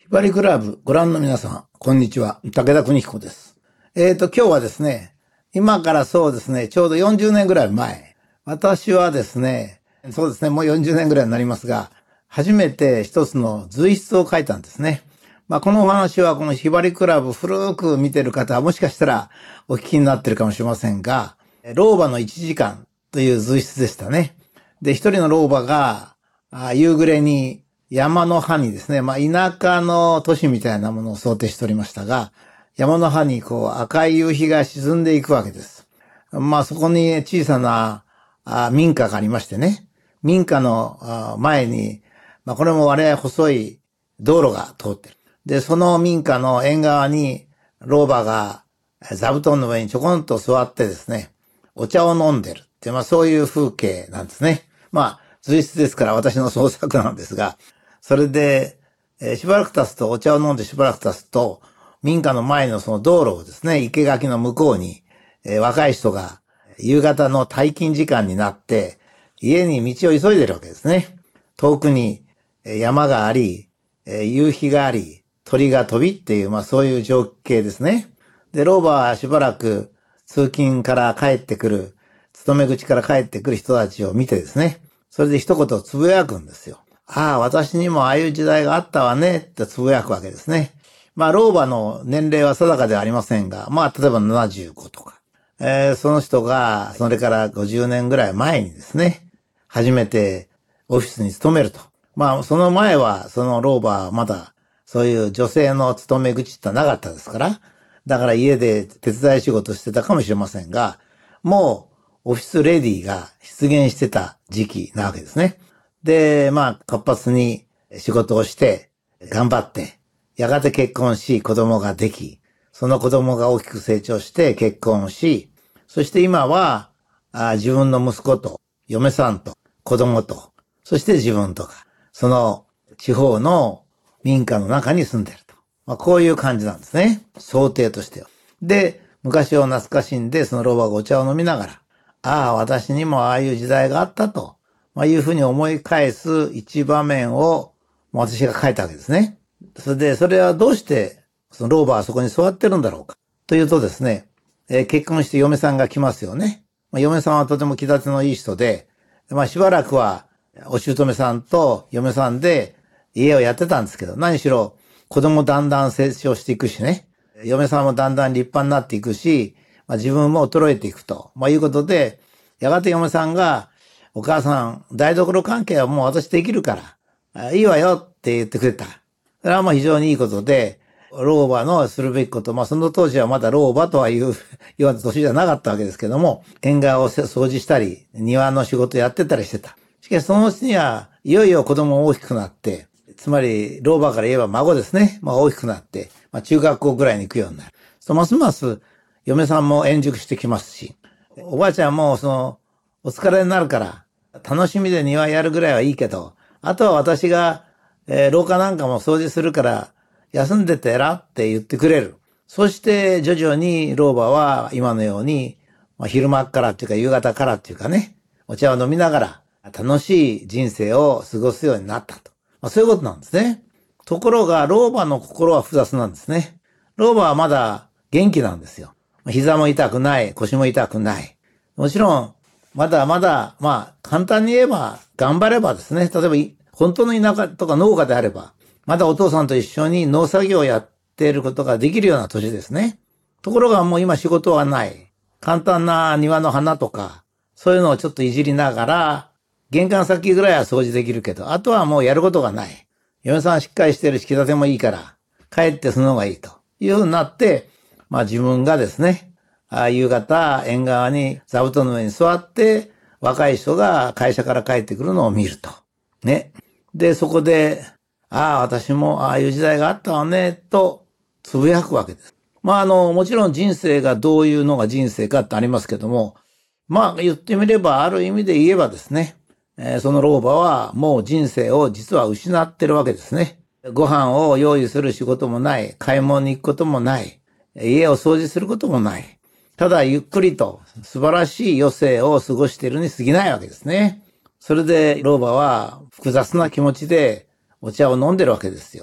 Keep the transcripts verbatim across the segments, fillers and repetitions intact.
ひばりクラブご覧の皆さん、こんにちは。武田邦彦です。えーと、今日はですね、今からそうですね、ちょうどよんじゅうねんぐらい前、私はですね、そうですね、もうよんじゅうねんぐらいになりますが、初めて一つの随筆を書いたんですね。まあ、このお話はこのひばりクラブ古く見てる方はもしかしたらお聞きになってるかもしれませんが、老婆のいちじかんという随筆でしたね。で、一人の老婆が、あ夕暮れに山の葉にですね、まあ、田舎の都市みたいなものを想定しておりましたが、山の葉にこう赤い夕日が沈んでいくわけです。まあ、そこに小さなあ民家がありましてね、民家のあ前に、まあ、これも割合細い道路が通ってる。で、その民家の縁側に老婆が座布団の上にちょこんと座ってですね、お茶を飲んでるって、まあそういう風景なんですね。まあ、随筆ですから私の創作なんですが、それで、えーしばらく経つと、お茶を飲んでしばらく経つと、民家の前のその道路をですね、生垣の向こうに、えー若い人が夕方の退勤時間になって、家に道を急いでるわけですね。遠くにえー山があり、えー夕日があり、鳥が飛びっていう、まあそういう情景ですね。で、老婆はしばらく通勤から帰ってくる、勤め口から帰ってくる人たちを見てですね、それで一言つぶやくんですよ。ああ、私にもああいう時代があったわね、ってつぶやくわけですね。まあ、老婆の年齢は定かではありませんが、まあ、例えばななじゅうごとか。えーその人が、それからごじゅうねんぐらい前にですね、初めてオフィスに勤めると。まあ、その前は、その老婆はまだ、そういう女性の勤め口ってなかったですから、だから家で手伝い仕事してたかもしれませんが、もうオフィスレディが出現してた時期なわけですね。で、まあ、活発に仕事をして、頑張って、やがて結婚し、子供ができ、その子供が大きく成長して結婚し、そして今は、あ自分の息子と、嫁さんと、子供と、そして自分とか、その地方の民家の中に住んでると。まあ、こういう感じなんですね。想定としては。で、昔を懐かしんで、その老婆がお茶を飲みながら、ああ、私にもああいう時代があったと、まあ、いうふうに思い返す一場面を、まあ私が書いたわけですね。それで、それはどうして、その老婆はそこに座ってるんだろうか。というとですね、えー結婚して嫁さんが来ますよね。まあ、嫁さんはとても気立てのいい人で、まあしばらくは、お姑さんと嫁さんで家をやってたんですけど、何しろ子供だんだん成長していくしね、嫁さんもだんだん立派になっていくし、まあ、自分も衰えていくと、まあ、いうことで、やがて嫁さんが、お母さん、台所関係はもう私できるから、あいいわよって言ってくれた。それはまあ非常にいいことで、老婆のするべきこと、まあその当時はまだ老婆とはいうような年じゃなかったわけですけども、縁側を掃除したり、庭の仕事やってたりしてた。しかしそのうちには、いよいよ子供大きくなって、つまり老婆から言えば孫ですね。まあ大きくなって、まあ中学校ぐらいに行くようになる。そうますます嫁さんも円熟してきますし、おばあちゃんもその、お疲れになるから、楽しみで庭やるぐらいはいいけど、あとは私が、えー廊下なんかも掃除するから、休んでてらって言ってくれる。そして徐々に老婆は今のように、まあ、昼間からっていうか夕方からっていうかね、お茶を飲みながら楽しい人生を過ごすようになったと。まあ、そういうことなんですね。ところが老婆の心は複雑なんですね。老婆はまだ元気なんですよ。膝も痛くない、腰も痛くない。もちろん、まだまだ、まあ、簡単に言えば、頑張ればですね、例えばい、本当の田舎とか農家であれば、まだお父さんと一緒に農作業をやっていることができるような年ですね。ところがもう今仕事はない。簡単な庭の花とか、そういうのをちょっといじりながら、玄関先ぐらいは掃除できるけど、あとはもうやることがない。嫁さんしっかりしてるし、気立てもいいから、帰ってするのがいいというふうになって、まあ自分がですね、あ夕方、縁側に座布団の上に座って、若い人が会社から帰ってくるのを見ると。ね。で、そこで、ああ、私もああいう時代があったわね、とつぶやくわけです。まあ、あの、もちろん人生がどういうのが人生かってありますけども、まあ、言ってみれば、ある意味で言えばですね、えーその老婆はもう人生を実は失ってるわけですね。ご飯を用意する仕事もない、買い物に行くこともない、家を掃除することもない。ただゆっくりと素晴らしい余生を過ごしているに過ぎないわけですね。それで老婆は複雑な気持ちでお茶を飲んでるわけですよ。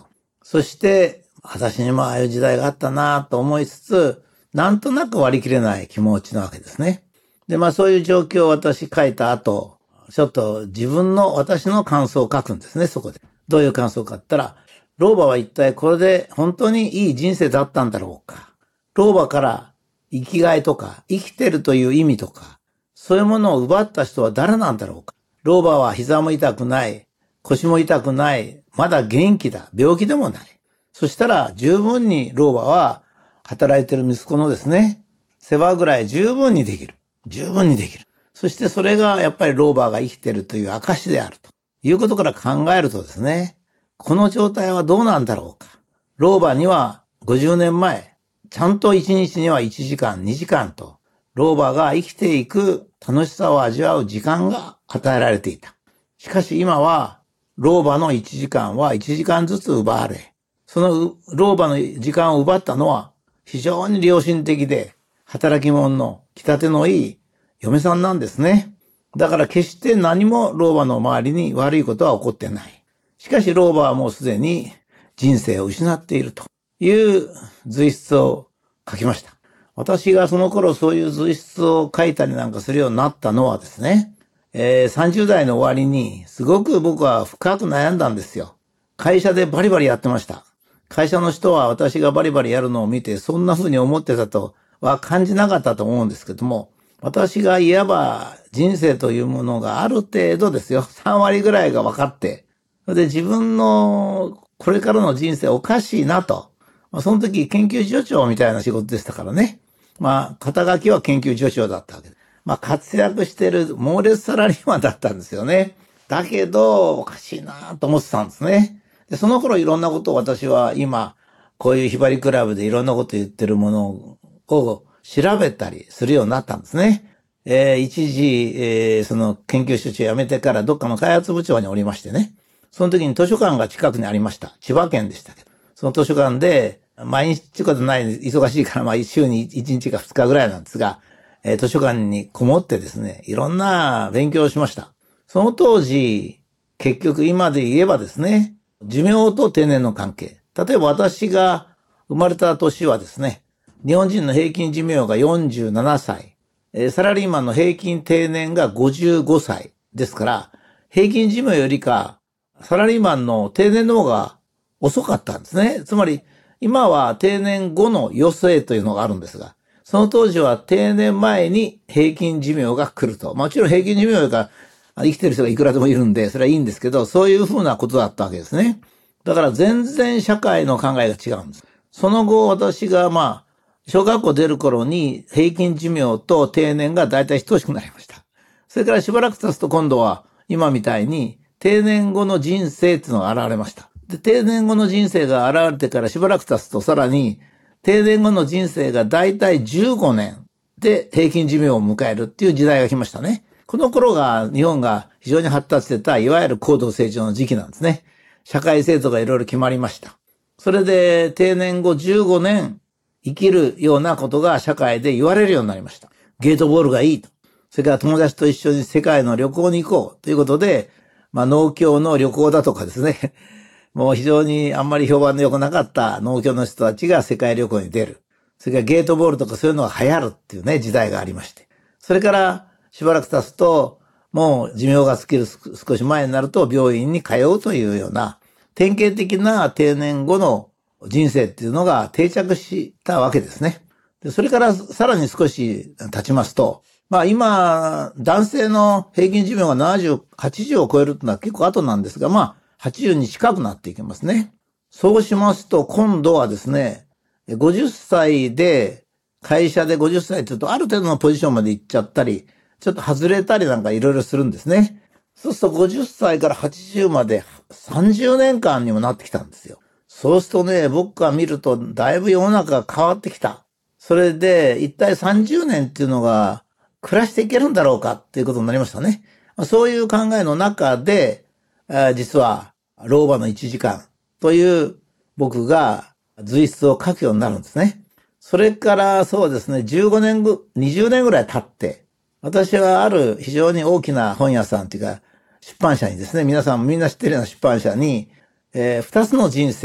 そして、私にもああいう時代があったなと思いつつ、なんとなく割り切れない気持ちなわけですね。で、まあそういう状況を私書いた後、ちょっと自分の私の感想を書くんですね、そこで。どういう感想かって言ったら、老婆は一体これで本当にいい人生だったんだろうか。老婆から生きがいとか、生きてるという意味とか、そういうものを奪った人は誰なんだろうか。老婆は膝も痛くない、腰も痛くない、まだ元気だ、病気でもない。そしたら十分に老婆は働いてる息子のですね、世話ぐらい十分にできる。十分にできる。そしてそれがやっぱり老婆が生きてるという証であるということから考えるとですね、この状態はどうなんだろうか。老婆にはごじゅうねんまえ、ちゃんといちにちにはいちじかん、にじかんと、老婆が生きていく楽しさを味わう時間が与えられていた。しかし今は、老婆のいちじかんはいちじかんずつ奪われ、その老婆の時間を奪ったのは非常に良心的で、働き者の気立てのいい嫁さんなんですね。だから決して何も老婆の周りに悪いことは起こってない。しかし老婆はもうすでに人生を失っているという随筆を書きました。私がその頃そういう随筆を書いたりなんかするようになったのはですね、えー、さんじゅう代の終わりにすごく僕は深く悩んだんですよ。会社でバリバリやってました。会社の人は私がバリバリやるのを見てそんな風に思ってたとは感じなかったと思うんですけども、私がいわば人生というものがある程度ですよ、さん割ぐらいが分かって、それで自分のこれからの人生おかしいなと。まあ、その時研究所長みたいな仕事でしたからね。まあ、肩書きは研究所長だったわけです。まあ、活躍してる猛烈サラリーマンだったんですよね。だけど、おかしいなと思ってたんですね。で、その頃いろんなことを私は今、こういうひばりクラブでいろんなこと言ってるものを調べたりするようになったんですね。えー、一時、えー、その研究所長辞めてからどっかの開発部長におりましてね。その時に図書館が近くにありました。千葉県でしたけど。その図書館で、毎日ってことない、忙しいから、まあ週にいちにちかふつかぐらいなんですが、えー、図書館にこもってですね、いろんな勉強をしました。その当時、結局今で言えばですね、寿命と定年の関係。例えば私が生まれた年はですね、日本人の平均寿命がよんじゅうななさい、えー、サラリーマンの平均定年がごじゅうごさいですから、平均寿命よりか、サラリーマンの定年の方が遅かったんですね。つまり、今は定年後の余生というのがあるんですが、その当時は定年前に平均寿命が来ると。もちろん平均寿命が生きてる人がいくらでもいるんで、それはいいんですけど、そういうふうなことだったわけですね。だから全然社会の考えが違うんです。その後私がまあ、小学校出る頃に平均寿命と定年がだいたい等しくなりました。それからしばらく経つと今度は今みたいに定年後の人生っていうのが現れました。で、定年後の人生が現れてからしばらく経つとさらに定年後の人生がだいたいじゅうごねんで平均寿命を迎えるっていう時代が来ましたね。この頃が日本が非常に発達してたいわゆる高度成長の時期なんですね。社会制度がいろいろ決まりました。それで定年後じゅうごねん生きるようなことが社会で言われるようになりました。ゲートボールがいいと。それから友達と一緒に世界の旅行に行こうということで、まあ農協の旅行だとかですね。もう非常にあんまり評判の良くなかった農協の人たちが世界旅行に出る。それからゲートボールとかそういうのが流行るっていうね、時代がありまして。それからしばらく経つと、もう寿命が尽きる少し前になると病院に通うというような、典型的な定年後の人生っていうのが定着したわけですね。で、それからさらに少し経ちますと、まあ今、男性の平均寿命がななじゅう、はちじゅうを超えるってのは結構後なんですが、まあはちじゅうに近くなっていきますね。そうしますと今度はですね、ごじゅっさいで、会社でごじゅっさいって言うとある程度のポジションまで行っちゃったり、ちょっと外れたりなんかいろいろするんですね。そうするとごじゅっさいからはちじゅうまでさんじゅうねんかんにもなってきたんですよ。そうするとね、僕が見るとだいぶ世の中が変わってきた。それで一体さんじゅうねんっていうのが暮らしていけるんだろうかっていうことになりましたね。そういう考えの中で、実は老婆のいちじかんという僕が随筆を書くようになるんですね。それからそうですね、じゅうごねんぐ、にじゅうねんぐらい経って、私はある非常に大きな本屋さんというか出版社にですね、皆さんみんな知ってるような出版社に、えー、二つの人生って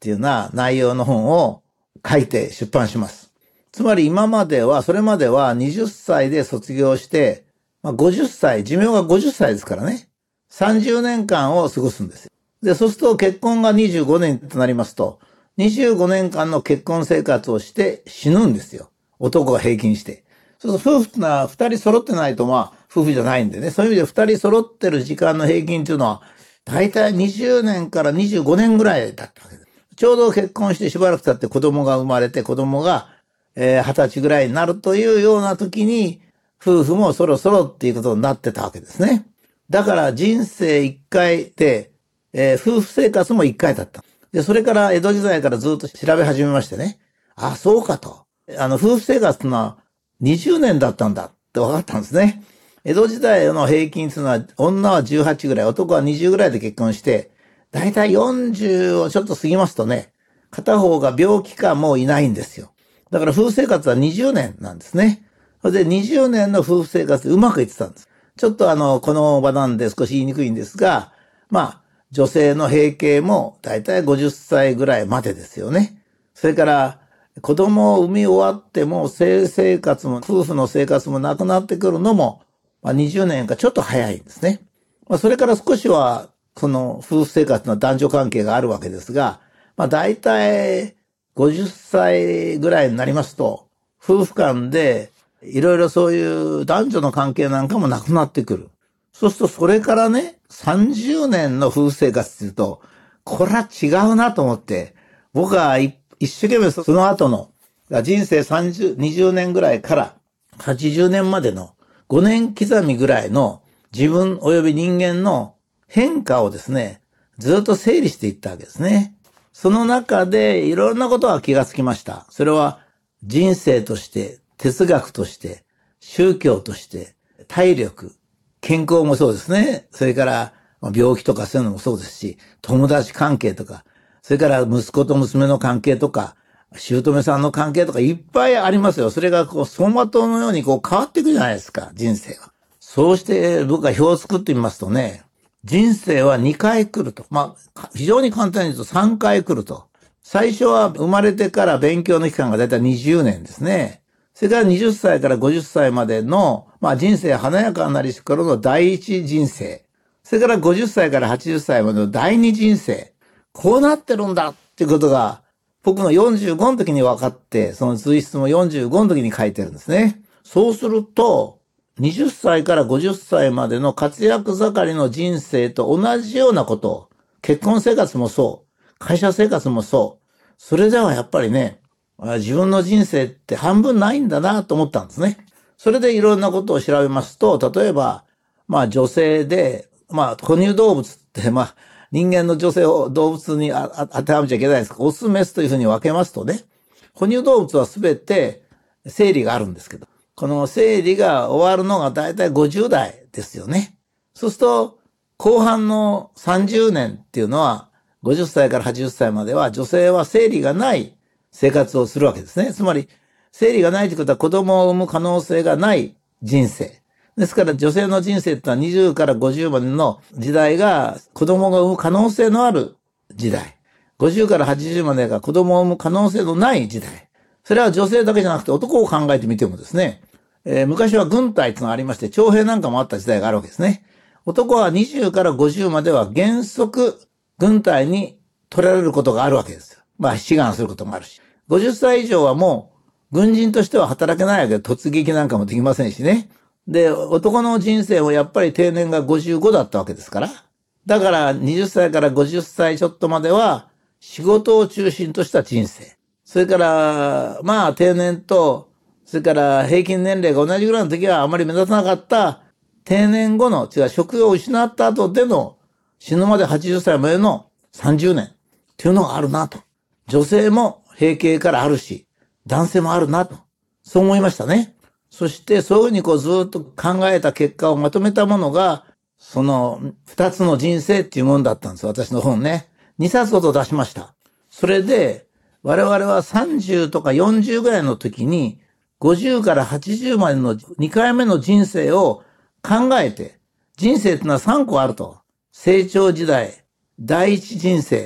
っていうような内容の本を書いて出版します。つまり今までは、それまでははたちで卒業して、まあ、ごじゅっさい、寿命がごじゅっさいですからね。さんじゅうねんかんを過ごすんですよ。で、そうすると結婚がにじゅうごねんとなりますと、にじゅうごねんかんの結婚生活をして死ぬんですよ。男が平均して。そうすると夫婦ってのはふたり揃ってないとまあ夫婦じゃないんでね。そういう意味でふたり揃ってる時間の平均というのは、だいたいにじゅうねんからにじゅうごねんぐらいだったわけです。ちょうど結婚してしばらく経って子供が生まれて、子供がえー、はたちぐらいになるというような時に、夫婦もそろそろっていうことになってたわけですね。だから人生一回で、えー、夫婦生活も一回だった。で、それから江戸時代からずっと調べ始めましてね。あ、そうかと。あの、夫婦生活というのはにじゅうねんだったんだって分かったんですね。江戸時代の平均というのは、女はじゅうはちぐらい、男はにじゅうぐらいで結婚して、だいたいよんじゅうをちょっと過ぎますとね、片方が病気かもういないんですよ。だから夫婦生活はにじゅうねんなんですね。それでにじゅうねんの夫婦生活でうまくいってたんです。ちょっとあの、この場なんで少し言いにくいんですが、まあ、女性の閉経もだいたいごじゅっさいぐらいまでですよね。それから、子供を産み終わっても性生活も夫婦の生活もなくなってくるのも、まあ、にじゅうねんかちょっと早いんですね。まあ、それから少しは、その夫婦生活の男女関係があるわけですが、まあだいたいごじゅっさいぐらいになりますと、夫婦間でいろいろそういう男女の関係なんかもなくなってくる。そうするとそれからね、さんじゅうねんの夫婦生活っていうと、これは違うなと思って、僕は一生懸命その後の人生さんじゅう、にじゅうねんぐらいからはちじゅうねんまでのごねん刻みぐらいの自分及び人間の変化をですね、ずっと整理していったわけですね。その中でいろんなことが気がつきました。それは人生として、哲学として、宗教として、体力、健康もそうですね。それから病気とかそういうのもそうですし、友達関係とか、それから息子と娘の関係とか、姑さんの関係とかいっぱいありますよ。それがこう走馬灯のようにこう変わっていくじゃないですか、人生は。そうして僕が表を作ってみますとね、人生はにかい来ると。まあ、非常に簡単に言うとさんかい来ると。最初は生まれてから勉強の期間がだいたいにじゅうねんですね。それからはたちからごじゅっさいまでの、まあ人生華やかになりし頃の第一人生。それからごじゅっさいからはちじゅっさいまでの第二人生。こうなってるんだっていうことが、僕のよんじゅうごの時に分かって、その随筆もよんじゅうごの時に書いてるんですね。そうすると、はたちからごじゅっさいまでの活躍盛りの人生と同じようなことを、結婚生活もそう、会社生活もそう、それではやっぱりね、自分の人生って半分ないんだなと思ったんですね。それでいろんなことを調べますと、例えば、まあ女性で、まあ哺乳動物って、まあ人間の女性を動物に当てはめちゃいけないです。オス、メスというふうに分けますとね、哺乳動物はすべて生理があるんですけど、この生理が終わるのがだいたいごじゅう代ですよね。そうすると、後半のさんじゅうねんっていうのは、ごじゅっさいからはちじゅっさいまでは女性は生理がない生活をするわけですね。つまり、生理がないということは子供を産む可能性がない人生。ですから女性の人生ってのはにじゅうからごじゅうまでの時代が子供が産む可能性のある時代。ごじゅうからはちじゅうまでが子供を産む可能性のない時代。それは女性だけじゃなくて男を考えてみてもですね、えー、昔は軍隊ってのがありまして、徴兵なんかもあった時代があるわけですね。男はにじゅうからごじゅうまでは原則軍隊に取られることがあるわけですよ。まあ志願することもあるし。ごじゅっさい以上はもう軍人としては働けないわけで、突撃なんかもできませんしね。で、男の人生もやっぱり定年がごじゅうごだったわけですから。だからはたちからごじゅっさいちょっとまでは仕事を中心とした人生。それから、まあ定年と、それから平均年齢が同じぐらいの時はあまり目立たなかった定年後の、違う職業を失った後での死ぬまではちじゅっさいまでのさんじゅうねんっていうのがあるなと。女性も閉経からあるし、男性もあるなと。そう思いましたね。そしてそういうふうにこうずっと考えた結果をまとめたものが、その二つの人生っていうものだったんです。私の本ね。二冊ほど出しました。それで、我々はさんじゅうとかよんじゅうぐらいの時に、ごじゅうからはちじゅうまでのにかいめの人生を考えて、人生ってのはさんこあると。成長時代、第一人生、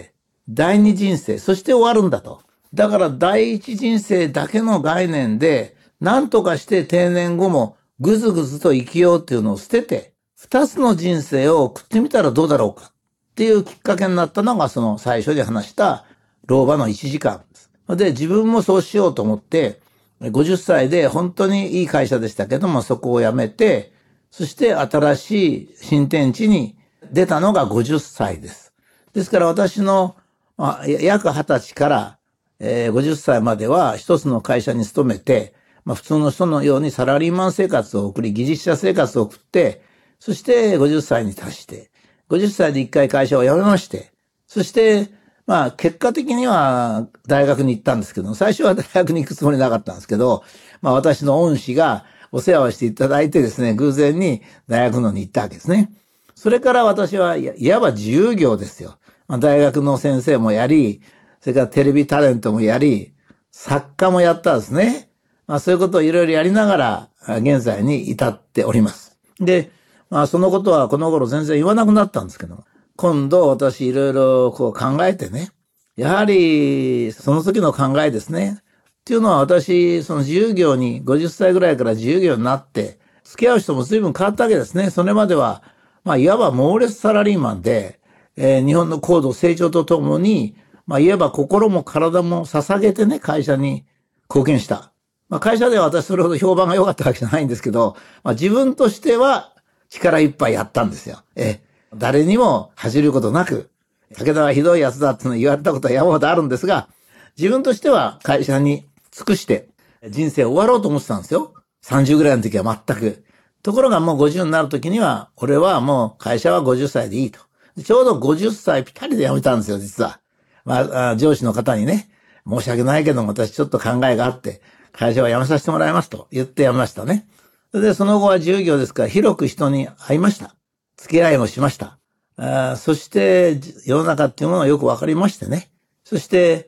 第二人生、そして終わるんだと。だから第一人生だけの概念で、何とかして定年後もぐずぐずと生きようっていうのを捨てて、二つの人生を送ってみたらどうだろうかっていうきっかけになったのがその最初で話した老婆のいちじかんです。で、自分もそうしようと思って、ごじゅっさいで本当にいい会社でしたけども、そこを辞めて、そして新しい新天地に出たのがごじゅっさいです。ですから私の、まあ、約はたちから、えー、ごじゅっさいまでは一つの会社に勤めて、まあ、普通の人のようにサラリーマン生活を送り、技術者生活を送って、そしてごじゅっさいに達して、ごじゅっさいで一回会社を辞めまして、そして、まあ結果的には大学に行ったんですけど、最初は大学に行くつもりなかったんですけど、まあ私の恩師がお世話をしていただいてですね、偶然に大学のに行ったわけですね。それから私はいわば自由業ですよ。まあ、大学の先生もやり、それからテレビタレントもやり、作家もやったんですね。まあそういうことをいろいろやりながら現在に至っております。で、まあそのことはこの頃全然言わなくなったんですけど、今度私いろいろこう考えてね、やはりその時の考えですね。っていうのは私、その自由業にごじゅっさいぐらいから自由業になって、付き合う人も随分変わったわけですね。それまでは、まあいわば猛烈サラリーマンで、えー、日本の高度成長とともに、まあいわば心も体も捧げてね、会社に貢献した。まあ会社では私それほど評判が良かったわけじゃないんですけど、まあ自分としては力いっぱいやったんですよ。えー誰にも恥じることなく、武田はひどい奴だって言われたことは山ほどあるんですが、自分としては会社に尽くして人生を終わろうと思ってたんですよ。さんじゅうぐらいの時は全く。ところがもうごじゅうになる時には、俺はもう会社はごじゅっさいでいいと。ちょうどごじゅっさいぴったりで辞めたんですよ、実は。まあ、上司の方にね、申し訳ないけども私ちょっと考えがあって、会社は辞めさせてもらいますと言って辞めましたね。で、その後は自由業ですから広く人に会いました。付き合いもしました。あそして世の中っていうものがよくわかりましてね。そして、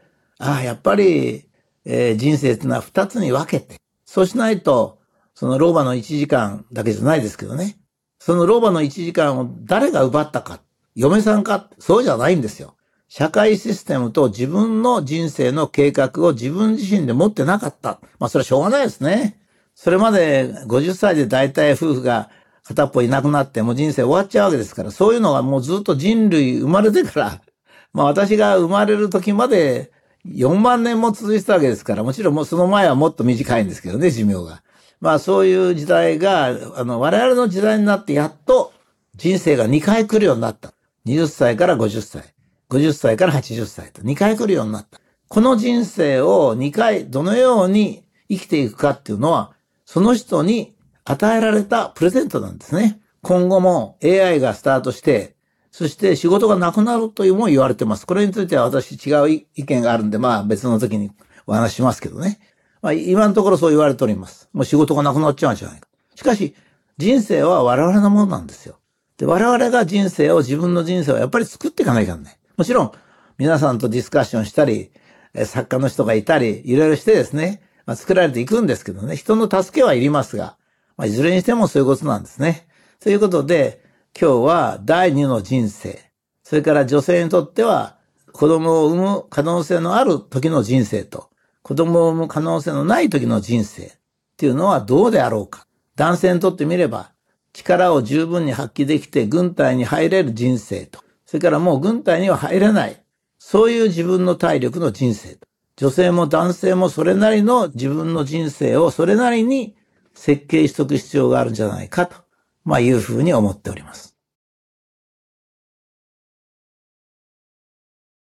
ああ、やっぱり、えー、人生っていうのは二つに分けて。そうしないと、その老婆の一時間だけじゃないですけどね。その老婆の一時間を誰が奪ったか。嫁さんか。そうじゃないんですよ。社会システムと自分の人生の計画を自分自身で持ってなかった。まあそれはしょうがないですね。それまでごじゅっさいで大体夫婦が片っぽいなくなってもう人生終わっちゃうわけですから、そういうのがもうずっと人類生まれてから、まあ私が生まれる時までよんまんねんも続いてたわけですから、もちろんもうその前はもっと短いんですけどね、寿命が。まあそういう時代が、あの、我々の時代になってやっと人生がにかい来るようになった。はたちからごじゅっさい。ごじゅっさいからはちじゅっさいとにかい来るようになった。この人生をにかいどのように生きていくかっていうのは、その人に与えられたプレゼントなんですね。今後も エーアイ がスタートして、そして仕事がなくなるというも言われてます。これについては私違う意見があるんで、まあ別の時にお話ししますけどね。まあ今のところそう言われております。もう仕事がなくなっちゃうんじゃないか。しかし人生は我々のものなんですよ。で、我々が人生を、自分の人生をやっぱり作っていかないからね。もちろん皆さんとディスカッションしたり、作家の人がいたり、いろいろしてですね、まあ、作られていくんですけどね、人の助けはいりますが、まあ、いずれにしてもそういうことなんですね。ということで、今日は第二の人生、それから女性にとっては子供を産む可能性のある時の人生と、子供を産む可能性のない時の人生っていうのはどうであろうか。男性にとってみれば、力を十分に発揮できて軍隊に入れる人生と、それからもう軍隊には入れない、そういう自分の体力の人生と、女性も男性もそれなりの自分の人生をそれなりに設計しておく必要があるんじゃないかと、まあいうふうに思っております。